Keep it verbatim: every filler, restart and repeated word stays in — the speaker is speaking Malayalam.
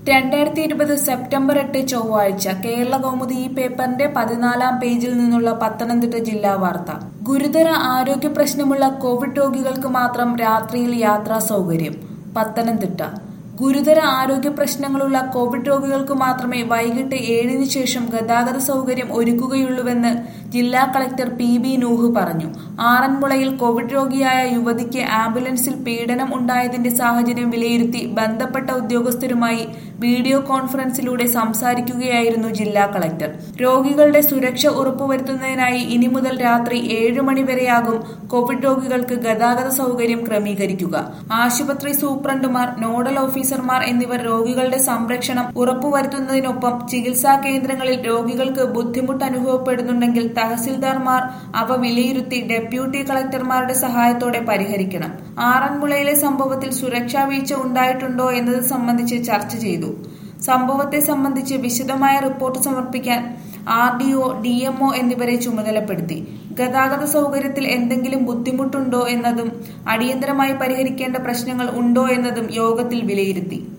രണ്ടായിരത്തി ഇരുപത് സെപ്റ്റംബർ എട്ട് ചൊവ്വാഴ്ച കേരള കൗമുദി ഈ പേപ്പറിന്റെ പതിനാലാം പേജിൽ നിന്നുള്ള പത്തനംതിട്ട ജില്ലാ വാർത്ത. ഗുരുതര ആരോഗ്യ പ്രശ്നമുള്ള കോവിഡ് രോഗികൾക്ക് മാത്രം രാത്രിയിൽ യാത്രാ സൗകര്യം. പത്തനംതിട്ട ഗുരുതര ആരോഗ്യ പ്രശ്നങ്ങളുള്ള കോവിഡ് രോഗികൾക്ക് മാത്രമേ വൈകിട്ട് ഏഴിന് ശേഷം ഗതാഗത സൗകര്യം ഒരുക്കുകയുള്ളൂവെന്ന് ജില്ലാ കളക്ടർ പി ബി നൂഹ് പറഞ്ഞു. ആറന്മുളയിൽ കോവിഡ് രോഗിയായ യുവതിക്ക് ആംബുലൻസിൽ പീഡനം ഉണ്ടായതിന്റെ സാഹചര്യം വിലയിരുത്തി ബന്ധപ്പെട്ട ഉദ്യോഗസ്ഥരുമായി വീഡിയോ കോൺഫറൻസിലൂടെ സംസാരിക്കുകയായിരുന്നു ജില്ലാ കളക്ടർ. രോഗികളുടെ സുരക്ഷ ഉറപ്പുവരുത്തുന്നതിനായി ഇനി മുതൽ രാത്രി ഏഴു മണി വരെയാകും കോവിഡ് രോഗികൾക്ക് ഗതാഗത സൗകര്യം ക്രമീകരിക്കുക. ആശുപത്രി സൂപ്രണ്ടുമാർ, നോഡൽ ഓഫീസർമാർ എന്നിവർ രോഗികളുടെ സംരക്ഷണം ഉറപ്പുവരുത്തുന്നതിനൊപ്പം ചികിത്സാ കേന്ദ്രങ്ങളിൽ രോഗികൾക്ക് ബുദ്ധിമുട്ട് അനുഭവപ്പെടുന്നുണ്ടെങ്കിൽ തഹസിൽദാർമാർ അവ വിലയിരുത്തി ഡെപ്യൂട്ടി കളക്ടർമാരുടെ സഹായത്തോടെ പരിഹരിക്കണം. ആറന്മുളയിലെ സംഭവത്തിൽ സുരക്ഷാ വീഴ്ച ഉണ്ടായിട്ടുണ്ടോ എന്നത് സംബന്ധിച്ച് ചർച്ച ചെയ്തു. സംഭവത്തെ സംബന്ധിച്ച് വിശദമായ റിപ്പോർട്ട് സമർപ്പിക്കാൻ R D O, D M O എന്നിവരെ ചുമതലപ്പെടുത്തി. ഗതാഗത സൗകര്യത്തിൽ എന്തെങ്കിലും ബുദ്ധിമുട്ടുണ്ടോ എന്നതും അടിയന്തരമായി പരിഹരിക്കേണ്ട പ്രശ്നങ്ങൾ ഉണ്ടോ എന്നതും യോഗത്തിൽ വിലയിരുത്തി.